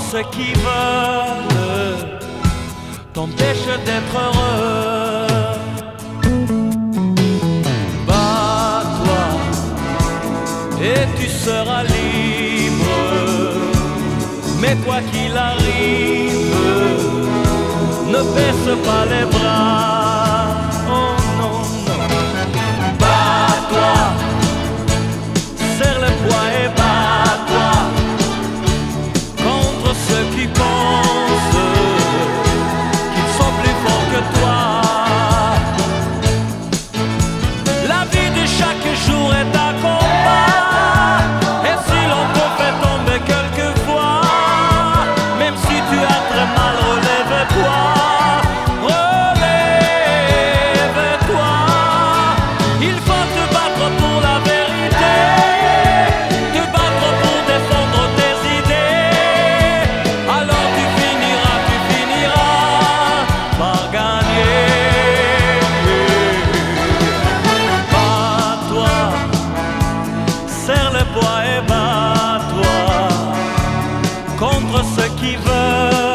ceux qui veulent t'empêcher d'être heureux. Bats-toi et tu seras libre, mais quoi qu'il arrive, ne baisse pas les bras. Oh non, non. Bats-toi, serre le poids et bats-toi contre ceux qui pensent qu'ils sont plus forts que toi. La vie de chaque jour est un combat, et si l'on te fait tomber quelquefois, même si tu as très mal, relève-toi. Relève-toi, il faut te battre pour la vérité, te battre pour défendre tes idées. Alors tu finiras par gagner. Bats-toi, serre le poids et bats-toi contre ceux qui veulent